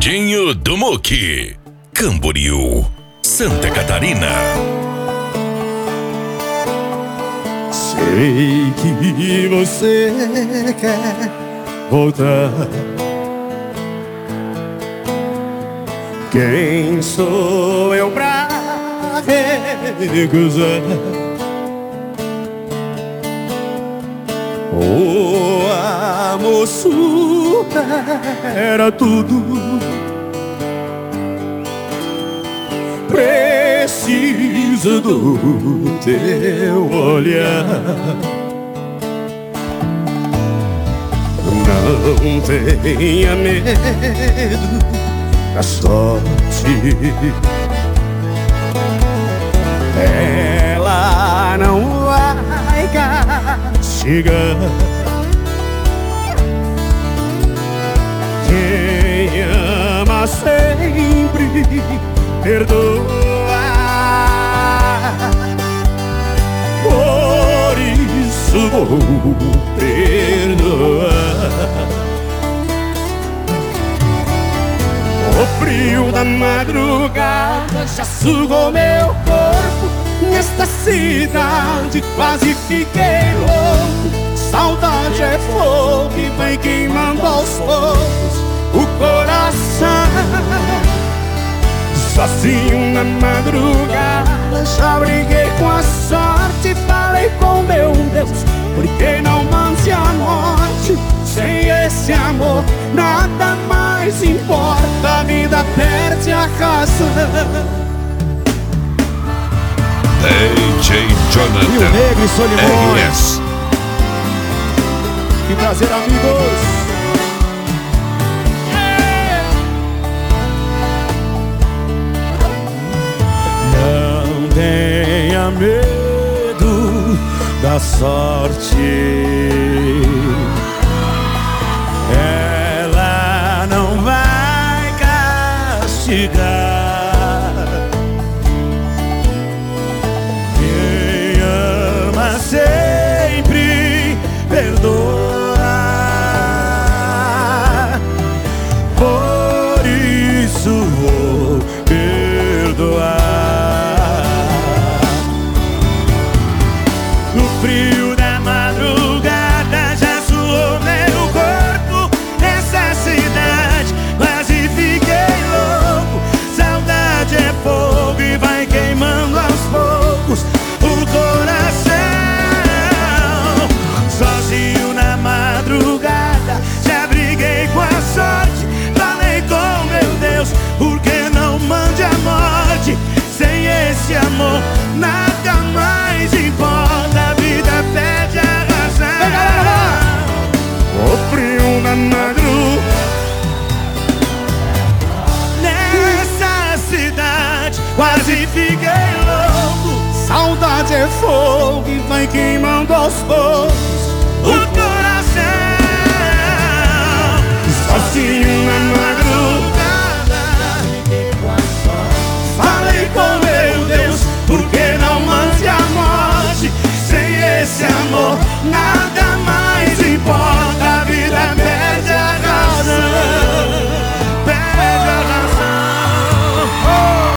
Fernandinho do Muki, Camboriú, Santa Catarina. Sei que você quer voltar. Quem sou eu pra recusar? O amor supera tudo. Preciso do teu olhar. Não tenha medo da sorte. Ela não vai castigar. Quem ama sempre perdoa. Por isso vou perdoar. O frio da madrugada já sugou meu corpo. Nesta cidade quase fiquei louco. Saudade é fogo e vai queimando aos poucos o coração. Sozinho na madrugada já briguei com a sorte. Falei com meu Deus, por que não mande a morte? Sem esse amor nada mais importa. A vida perde a razão. DJ Jonathan Rio Negro e Solimões. RS. Que prazer, amigos. Não tenha medo da sorte. Ela não vai castigar. Quem ama sempre perdoa. Por isso vou perdoar. No frio da madrugada já suou meu corpo. Nessa cidade quase fiquei louco. Saudade é fogo e vai queimando aos poucos o coração. Sozinho na madrugada já briguei com a sorte. Falei com meu Deus, por que não mande a morte? Sem esse amor nada mais importa. A vida perde a razão. O frio na madrugada. Nessa cidade quase fiquei louco. Saudade é fogo e vai queimando aos poucos